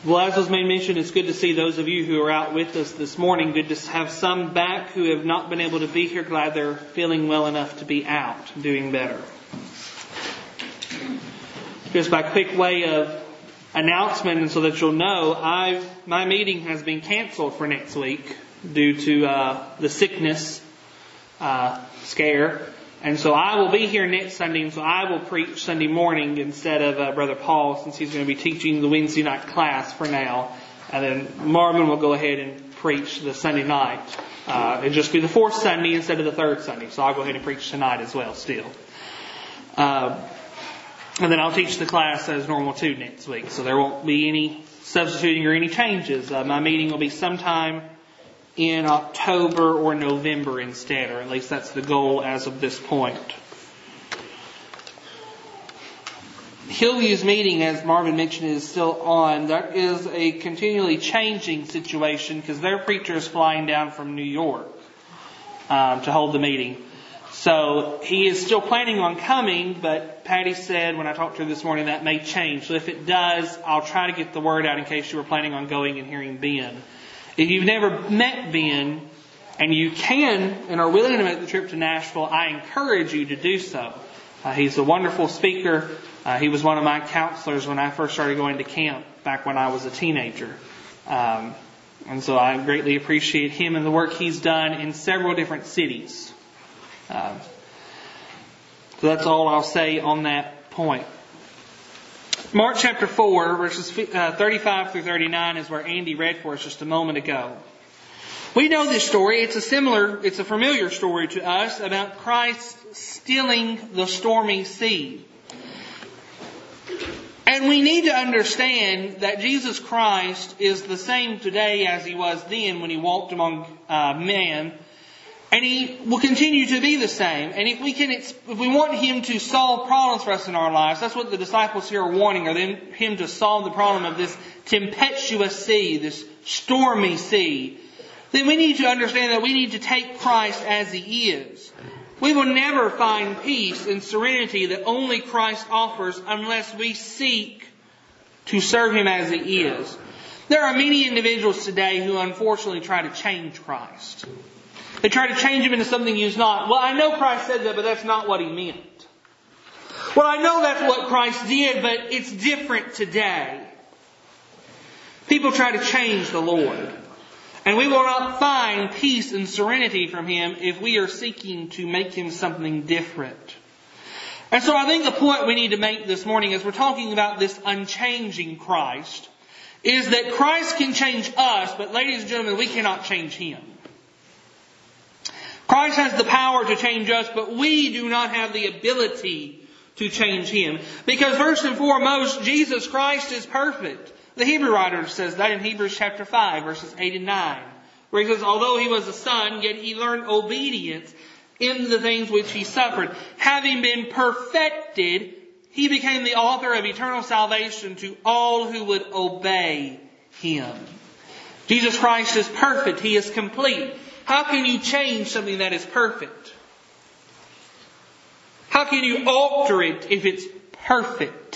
Well, as was made mention, it's good to see those of you who are out with us this morning. Good to have some back who have not been able to be here. Glad they're feeling well enough to be out, doing better. Just by quick way of announcement, and so that you'll know, my meeting has been canceled for next week due to the sickness scare. And so I will be here next Sunday, and so I will preach Sunday morning instead of Brother Paul, since he's going to be teaching the Wednesday night class for now. And then Marvin will go ahead and preach the Sunday night. It'll just be the fourth Sunday instead of the third Sunday. So I'll go ahead and preach tonight as well still. And then I'll teach the class as normal too next week. So there won't be any substituting or any changes. My meeting will be sometime in October or November instead, or at least that's the goal as of this point. Hillview's meeting, as Marvin mentioned, is still on. That is a continually changing situation because their preacher is flying down from New York to hold the meeting. So he is still planning on coming, but Patty said when I talked to her this morning that may change. So if it does, I'll try to get the word out in case you were planning on going and hearing Ben. If you've never met Ben, and you can and are willing to make the trip to Nashville, I encourage you to do so. He's a wonderful speaker. He was one of my counselors when I first started going to camp back when I was a teenager. And so I greatly appreciate him and the work he's done in several different cities. So that's all I'll say on that point. Mark chapter 4, verses 35 through 39 is where Andy read for us just a moment ago. We know this story. It's a familiar story to us about Christ stilling the stormy sea. And we need to understand that Jesus Christ is the same today as He was then when He walked among men. And He will continue to be the same. And if we want Him to solve problems for us in our lives, that's what the disciples here are wanting, or Him to solve the problem of this tempestuous sea, this stormy sea, then we need to understand that we need to take Christ as He is. We will never find peace and serenity that only Christ offers unless we seek to serve Him as He is. There are many individuals today who unfortunately try to change Christ. They try to change Him into something He's not. Well, I know Christ said that, but that's not what He meant. Well, I know that's what Christ did, but it's different today. People try to change the Lord. And we will not find peace and serenity from Him if we are seeking to make Him something different. And so I think the point we need to make this morning as we're talking about this unchanging Christ is that Christ can change us, but ladies and gentlemen, we cannot change Him. Christ has the power to change us, but we do not have the ability to change Him. Because first and foremost, Jesus Christ is perfect. The Hebrew writer says that in Hebrews chapter 5, verses 8 and 9. Where he says, although He was a son, yet He learned obedience in the things which He suffered. Having been perfected, He became the author of eternal salvation to all who would obey Him. Jesus Christ is perfect. He is complete. How can you change something that is perfect? How can you alter it if it's perfect?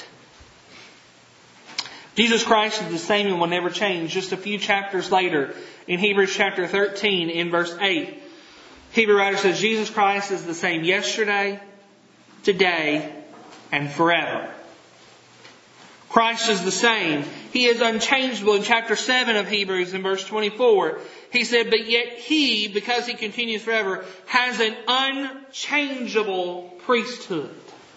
Jesus Christ is the same and will never change. Just a few chapters later, in Hebrews chapter 13, in verse 8, Hebrew writer says, Jesus Christ is the same yesterday, today, and forever. Christ is the same. He is unchangeable. In chapter 7 of Hebrews, in verse 24, he said, but yet He, because He continues forever, has an unchangeable priesthood.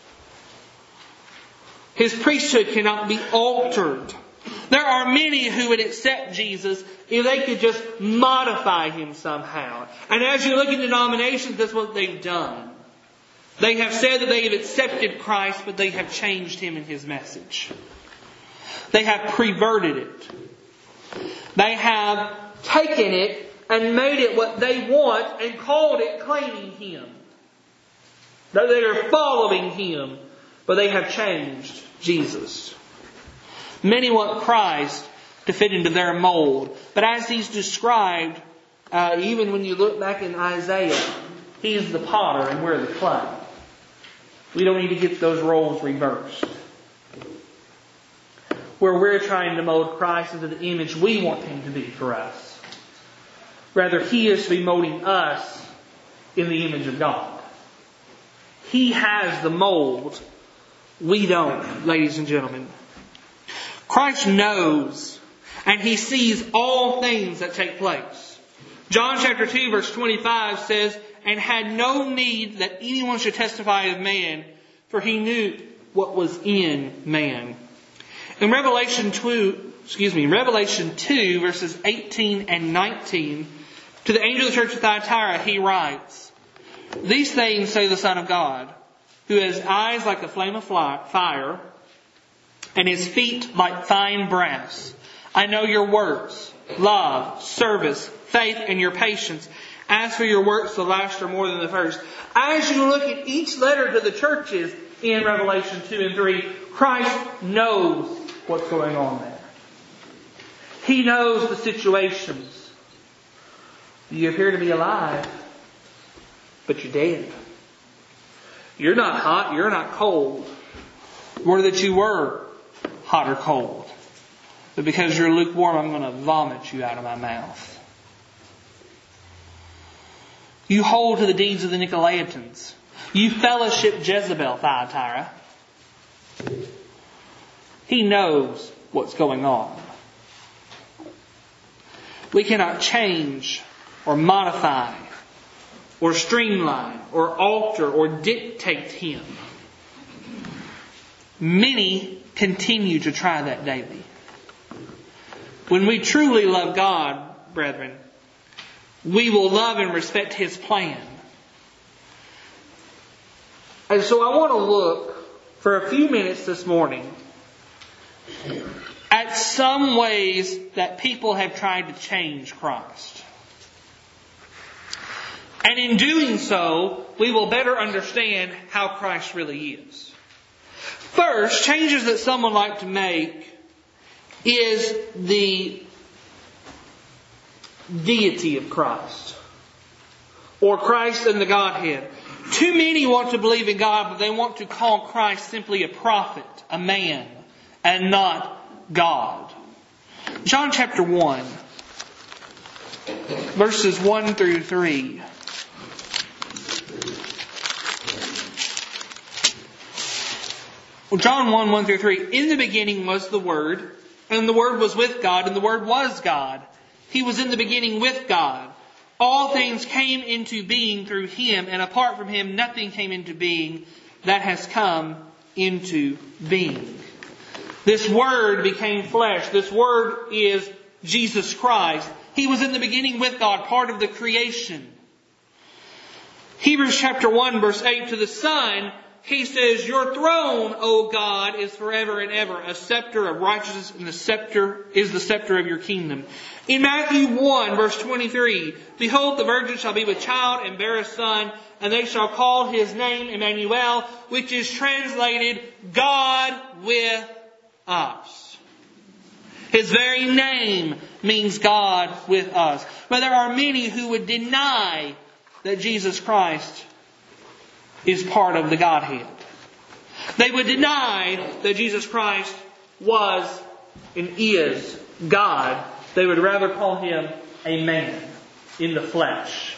His priesthood cannot be altered. There are many who would accept Jesus if they could just modify Him somehow. And as you look at denominations, that's what they've done. They have said that they have accepted Christ, but they have changed Him and His message. They have perverted it. They have taken it and made it what they want and called it claiming Him. That they are following Him, but they have changed Jesus. Many want Christ to fit into their mold. But as He's described, even when you look back in Isaiah, He's the potter and we're the clay. We don't need to get those roles reversed. where we're trying to mold Christ into the image we want Him to be for us. Rather, He is to be molding us in the image of God. He has the mold. We don't, ladies and gentlemen. Christ knows and He sees all things that take place. John chapter 2 verse 25 says, "And had no need that anyone should testify of man, for He knew what was in man." In Revelation 2 verses 18 and 19, to the angel of the church of Thyatira He writes, "These things say the Son of God, who has eyes like a flame of fire, and His feet like fine brass. I know your works, love, service, faith, and your patience. As for your works, the last are more than the first." As you look at each letter to the churches in Revelation 2 and 3, Christ knows what's going on there. He knows the situations. You appear to be alive, but you're dead. You're not hot, you're not cold. Or that you were hot or cold. But because you're lukewarm, I'm going to vomit you out of my mouth. You hold to the deeds of the Nicolaitans. You fellowship Jezebel, Thyatira. He knows what's going on. We cannot change or modify or streamline or alter or dictate Him. Many continue to try that daily. When we truly love God, brethren, we will love and respect His plan. And so I want to look for a few minutes this morning at some ways that people have tried to change Christ. And in doing so, we will better understand how Christ really is. First, changes that some would like to make is the deity of Christ. Or Christ and the Godhead. Too many want to believe in God, but they want to call Christ simply a prophet, a man, and not God. John chapter 1, verses 1 through 3. John 1, 1 through 3. "In the beginning was the Word, and the Word was with God, and the Word was God. He was in the beginning with God. All things came into being through Him, and apart from Him nothing came into being that has come into being." This Word became flesh. This Word is Jesus Christ. He was in the beginning with God, part of the creation. Hebrews chapter 1 verse 8, to the Son, He says, "Your throne, O God, is forever and ever, a scepter of righteousness, and the scepter is the scepter of your kingdom." In Matthew 1 verse 23, "Behold, the virgin shall be with child and bear a son, and they shall call His name Emmanuel," which is translated God with us. His very name means God with us. But there are many who would deny that Jesus Christ is part of the Godhead. They would deny that Jesus Christ was and is God. They would rather call Him a man in the flesh.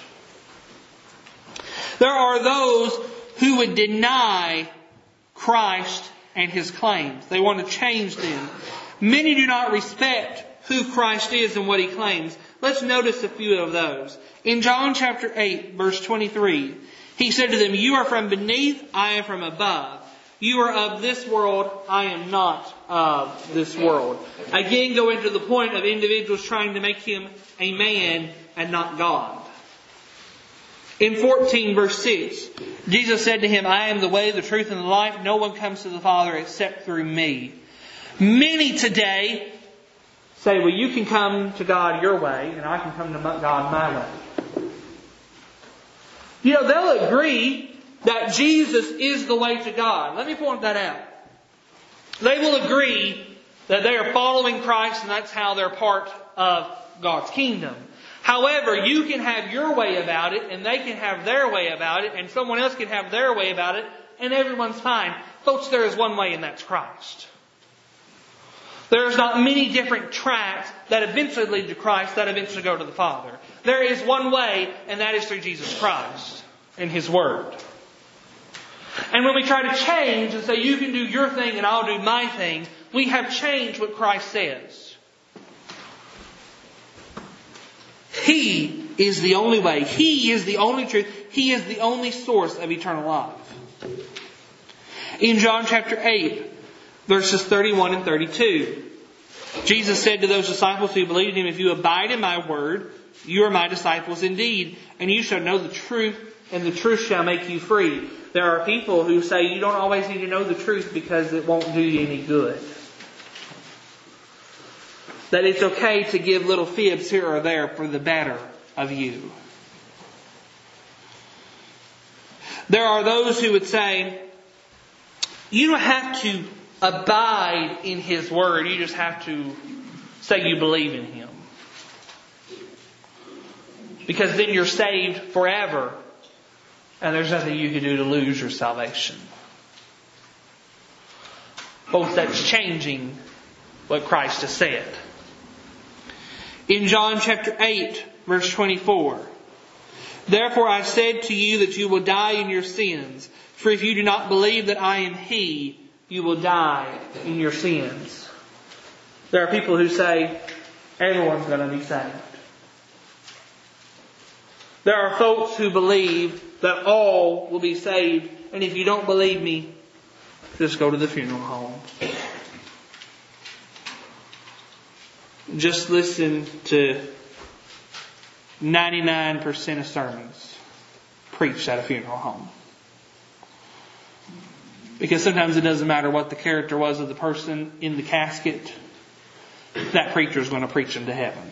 There are those who would deny Christ and His claims. They want to change them. Many do not respect who Christ is and what He claims. Let's notice a few of those. In John chapter 8, verse 23, He said to them, "You are from beneath, I am from above. You are of this world, I am not of this world." Again, go into the point of individuals trying to make Him a man and not God. In 14 verse 6, Jesus said to him, "I am the way, the truth, and the life. No one comes to the Father except through me." Many today say, "Well, you can come to God your way, and I can come to God my way." You know, they'll agree that Jesus is the way to God. Let me point that out. They will agree that they are following Christ and that's how they're part of God's kingdom. However, you can have your way about it and they can have their way about it and someone else can have their way about it and everyone's fine. Folks, there is one way and that's Christ. There's not many different tracks that eventually lead to Christ, that eventually go to the Father. There is one way, and that is through Jesus Christ and His Word. And when we try to change and say, you can do your thing and I'll do my thing, we have changed what Christ says. He is the only way. He is the only truth. He is the only source of eternal life. In John chapter 8, verses 31 and 32, Jesus said to those disciples who believed Him, if you abide in my word, you are my disciples indeed, and you shall know the truth, and the truth shall make you free. There are people who say you don't always need to know the truth because it won't do you any good. That it's okay to give little fibs here or there for the better of you. There are those who would say, you don't have to abide in His Word. You just have to say you believe in Him. Because then you're saved forever. And there's nothing you can do to lose your salvation. Folks, that's changing what Christ has said. In John chapter 8, verse 24, therefore I said to you that you will die in your sins. For if you do not believe that I am He, you will die in your sins. There are people who say, everyone's going to be saved. There are folks who believe that all will be saved. And if you don't believe me, just go to the funeral home. Just listen to 99% of sermons preached at a funeral home. Because sometimes it doesn't matter what the character was of the person in the casket. That preacher is going to preach them to heaven.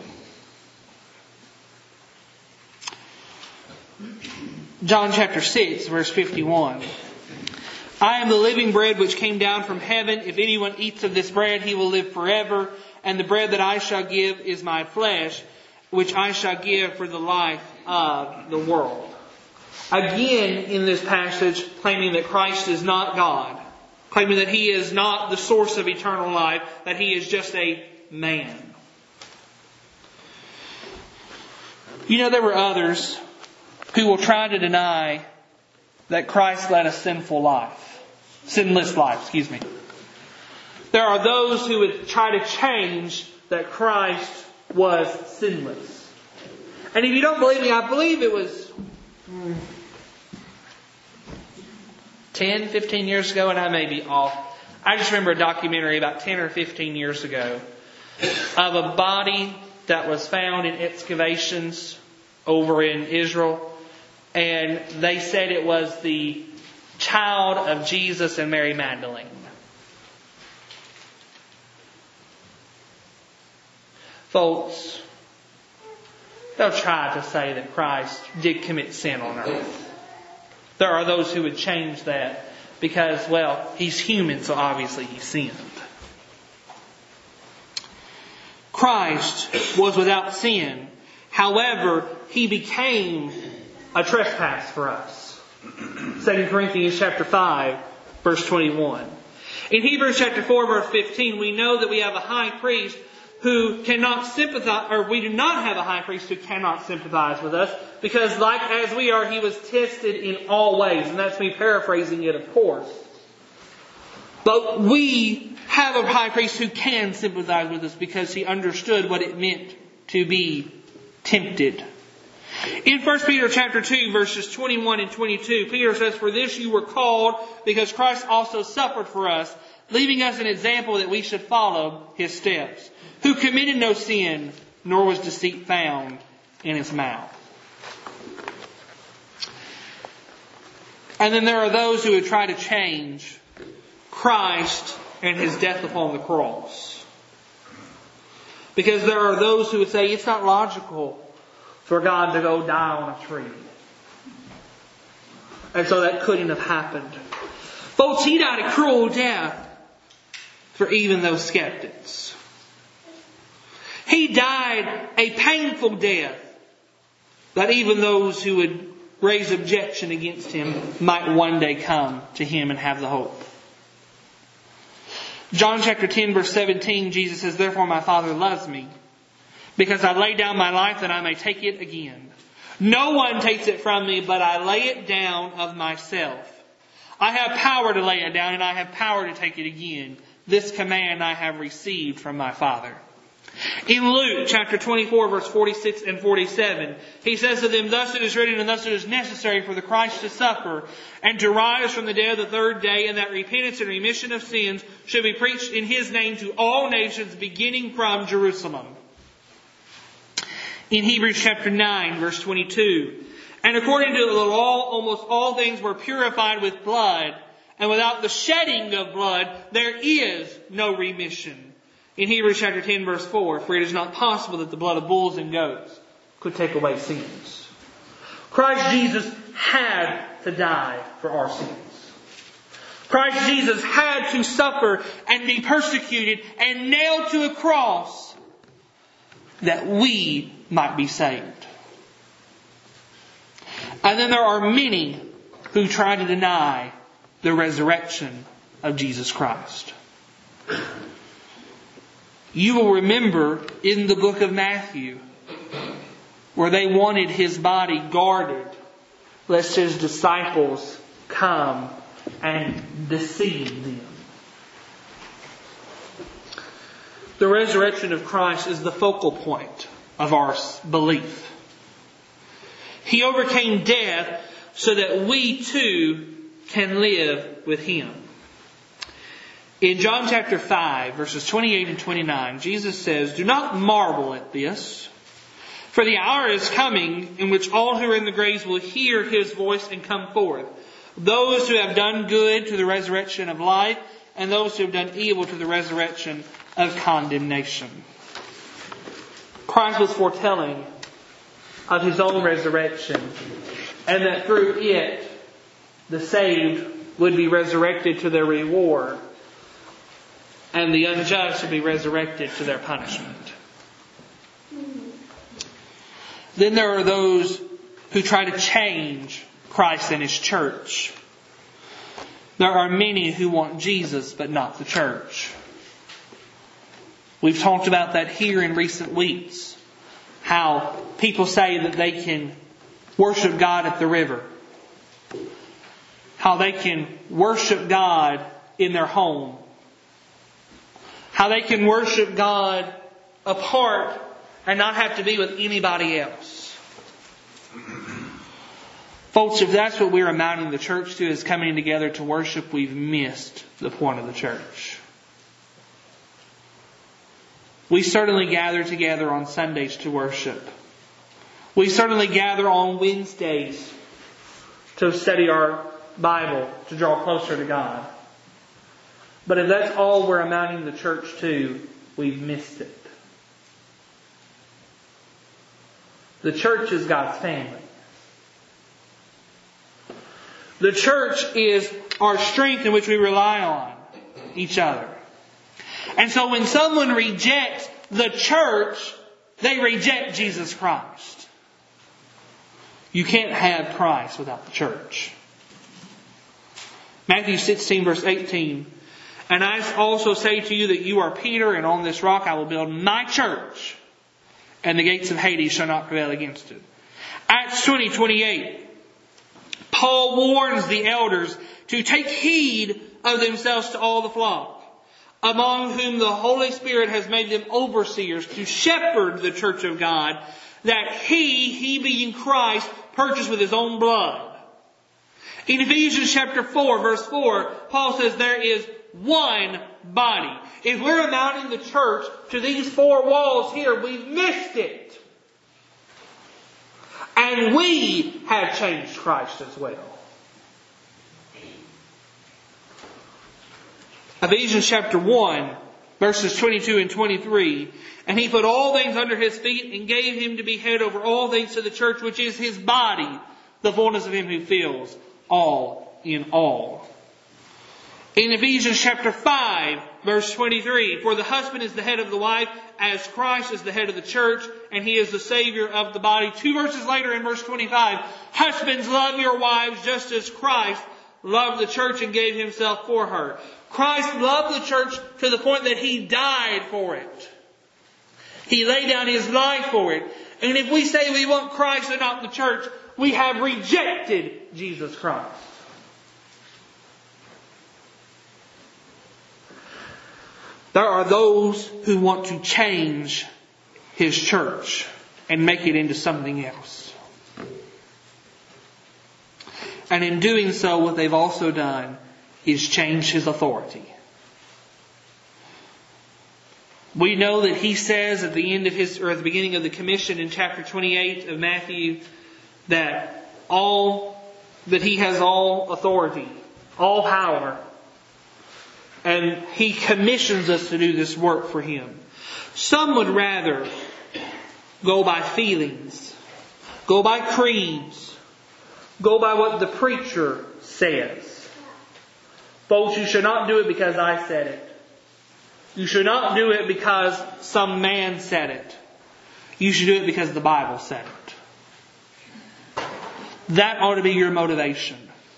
John chapter 6, verse 51. I am the living bread which came down from heaven. If anyone eats of this bread, he will live forever. And the bread that I shall give is my flesh, which I shall give for the life of the world. Again, in this passage, claiming that Christ is not God. Claiming that He is not the source of eternal life. That He is just a man. You know, there were others who will try to deny that Christ led a sinful life. Sinless life, excuse me. There are those who would try to change that Christ was sinless. And if you don't believe me, I believe it was 10, 15 years ago, and I may be off. I just remember a documentary about 10 or 15 years ago of a body that was found in excavations over in Israel. And they said it was the child of Jesus and Mary Magdalene. Folks, they'll try to say that Christ did commit sin on earth. There are those who would change that because, well, He's human, so obviously He sinned. Christ was without sin. However, He became a trespass for us. 2 Corinthians chapter 5, verse 21. In Hebrews chapter 4, verse 15, we know that we have a high priest who cannot sympathize, or we do not have a high priest who cannot sympathize with us, because like as we are, He was tested in all ways. And that's me paraphrasing it, of course. But we have a high priest who can sympathize with us because He understood what it meant to be tempted. In 1 Peter chapter 2, verses 21 and 22, Peter says, for this you were called, because Christ also suffered for us, leaving us an example that we should follow His steps, who committed no sin, nor was deceit found in His mouth. And then there are those who would try to change Christ and His death upon the cross. Because there are those who would say it's not logical for God to go die on a tree. And so that couldn't have happened. Folks, He died a cruel death for even those skeptics. He died a painful death that even those who would raise objection against Him might one day come to Him and have the hope. John chapter 10 verse 17, Jesus says, "Therefore my Father loves me, because I lay down my life that I may take it again. No one takes it from me, but I lay it down of myself. I have power to lay it down, and I have power to take it again. This command I have received from my Father." In Luke chapter 24 verse 46 and 47, He says to them, "Thus it is written, and thus it is necessary for the Christ to suffer, and to rise from the dead the third day, and that repentance and remission of sins should be preached in His name to all nations, beginning from Jerusalem." In Hebrews chapter 9 verse 22, "And according to the law, almost all things were purified with blood, and without the shedding of blood, there is no remission." In Hebrews chapter 10 verse 4, "For it is not possible that the blood of bulls and goats could take away sins." Christ Jesus had to die for our sins. Christ Jesus had to suffer and be persecuted and nailed to a cross that we might be saved. And then there are many who try to deny the resurrection of Jesus Christ. You will remember in the book of Matthew where they wanted His body guarded lest His disciples come and deceive them. The resurrection of Christ is the focal point of our belief. He overcame death so that we too can live with Him. In John chapter 5, verses 28 and 29, Jesus says, "Do not marvel at this, for the hour is coming in which all who are in the graves will hear His voice and come forth. Those who have done good to the resurrection of life, and those who have done evil to the resurrection of condemnation." Christ was foretelling of His own resurrection, and that through it, the saved would be resurrected to their reward, and the unjust would be resurrected to their punishment. Then there are those who try to change Christ and His church. There are many who want Jesus but not the church. We've talked about that here in recent weeks. How people say that they can worship God at the river. How they can worship God in their home. How they can worship God apart and not have to be with anybody else. Folks, if that's what we're amounting the church to, is coming together to worship, we've missed the point of the church. We certainly gather together on Sundays to worship. We certainly gather on Wednesdays to study our Bible, to draw closer to God. But if that's all we're amounting the church to, we've missed it. The church is God's family. The church is our strength in which we rely on each other. And so when someone rejects the church, they reject Jesus Christ. You can't have Christ without the church. Matthew 16 verse 18. "And I also say to you that you are Peter, and on this rock I will build my church, and the gates of Hades shall not prevail against it." Acts 20:28. Paul warns the elders to take heed of themselves to all the flock, among whom the Holy Spirit has made them overseers to shepherd the church of God, that He being Christ, purchased with His own blood. In Ephesians chapter 4, verse 4, Paul says there is one body. If we're amounting the church to these four walls here, we've missed it. And we have changed Christ as well. Ephesians chapter 1, verses 22 and 23. "And He put all things under His feet, and gave Him to be head over all things to the church, which is His body, the fullness of Him who fills all in all." In Ephesians chapter 5, verse 23, "For the husband is the head of the wife, as Christ is the head of the church, and He is the Savior of the body." 2 verses later in verse 25, "Husbands, love your wives just as Christ loved the church and gave Himself for her." Christ loved the church to the point that He died for it. He laid down His life for it. And if we say we want Christ and not the church, we have rejected Jesus Christ. There are those who want to change His church and make it into something else. And in doing so, what they've also done is change His authority. We know that He says at the end of His, or at the beginning of the commission in chapter 28 of Matthew, that He has all authority, all power. And He commissions us to do this work for Him. Some would rather go by feelings, go by creeds, go by what the preacher says. Folks, you should not do it because I said it. You should not do it because some man said it. You should do it because the Bible said it. That ought to be your motivation.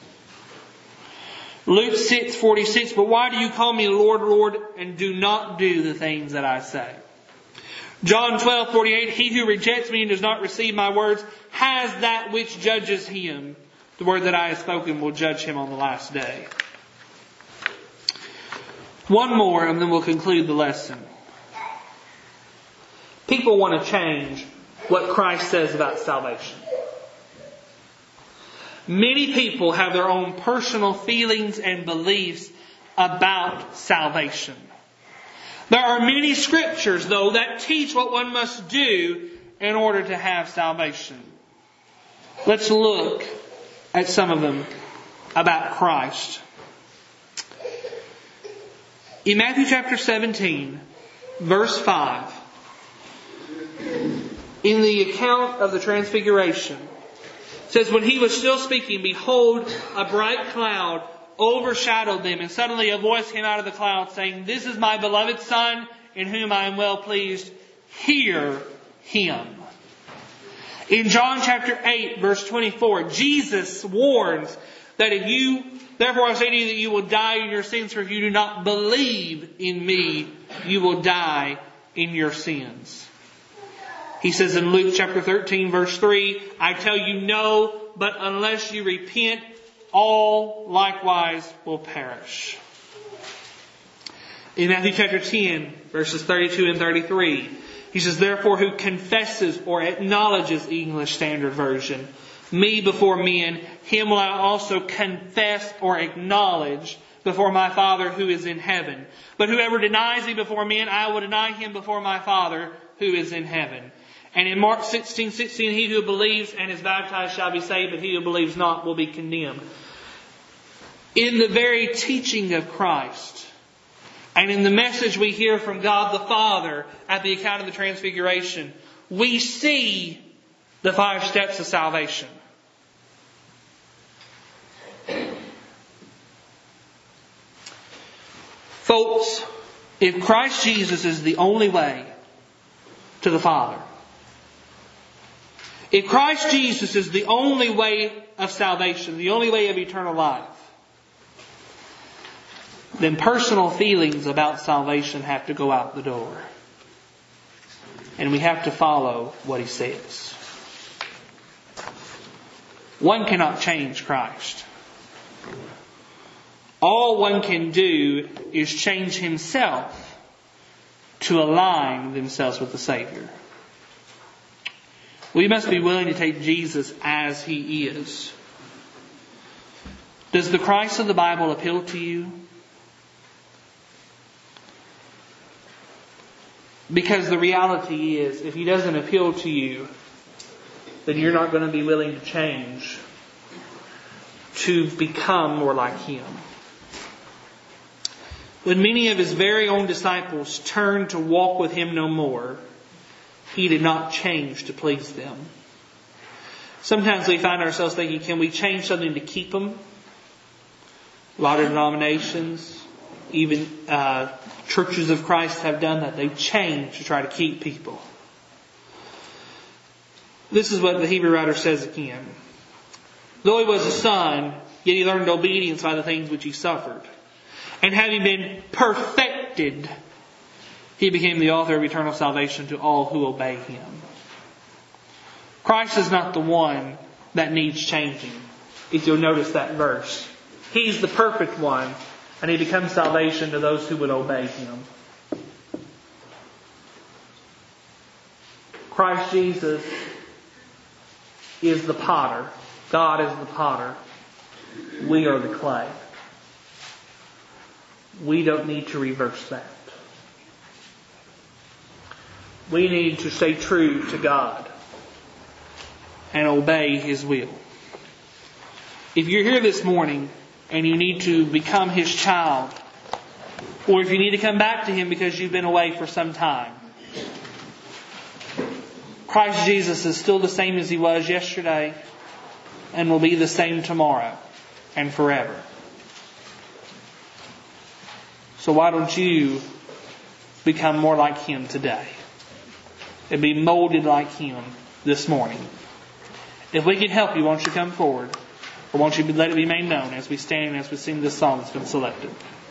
Luke 6:46, but why do you call me Lord, Lord, and do not do the things that I say? John 12:48, he who rejects me and does not receive my words has that which judges him. The word that I have spoken will judge him on the last day. One more and then we'll conclude the lesson. People want to change what Christ says about salvation. Many people have their own personal feelings and beliefs about salvation. There are many scriptures, though, that teach what one must do in order to have salvation. Let's look at some of them about Christ. In Matthew chapter 17, verse 5, in the account of the Transfiguration, it says, when He was still speaking, behold, a bright cloud overshadowed them, and suddenly a voice came out of the cloud saying, this is my beloved Son, in whom I am well pleased. Hear Him. In John chapter 8, verse 24, Jesus warns that therefore I say to you that you will die in your sins, for if you do not believe in me, you will die in your sins. He says in Luke chapter 13, verse 3, I tell you no, but unless you repent, all likewise will perish. In Matthew chapter 10, verses 32 and 33, he says, therefore who confesses or acknowledges, English Standard Version, me before men, him will I also confess or acknowledge before my Father who is in heaven. But whoever denies me before men, I will deny him before my Father who is in heaven. And in Mark 16:16, he who believes and is baptized shall be saved, but he who believes not will be condemned. In the very teaching of Christ, and in the message we hear from God the Father at the account of the Transfiguration, we see the 5 steps of salvation. Folks, if Christ Jesus is the only way to the Father, if Christ Jesus is the only way of salvation, the only way of eternal life, then personal feelings about salvation have to go out the door. And we have to follow what He says. One cannot change Christ. All one can do is change himself to align themselves with the Savior. We must be willing to take Jesus as He is. Does the Christ of the Bible appeal to you? Because the reality is, if He doesn't appeal to you, then you're not going to be willing to change to become more like Him. When many of His very own disciples turned to walk with Him no more, He did not change to please them. Sometimes we find ourselves thinking, can we change something to keep them? A lot of denominations, even churches of Christ have done that. They change to try to keep people. This is what the Hebrew writer says again. Though He was a son, yet He learned obedience by the things which He suffered. And having been perfected, He became the author of eternal salvation to all who obey Him. Christ is not the one that needs changing, if you'll notice that verse. He's the perfect one, and He becomes salvation to those who would obey Him. Christ Jesus is the potter. God is the potter. We are the clay. We don't need to reverse that. We need to stay true to God and obey His will. If you're here this morning and you need to become His child, or if you need to come back to Him because you've been away for some time, Christ Jesus is still the same as He was yesterday and will be the same tomorrow and forever. So why don't you become more like Him today and be molded like Him this morning? If we can help you, won't you come forward? Or won't you let it be made known as we stand and as we sing this song that's been selected?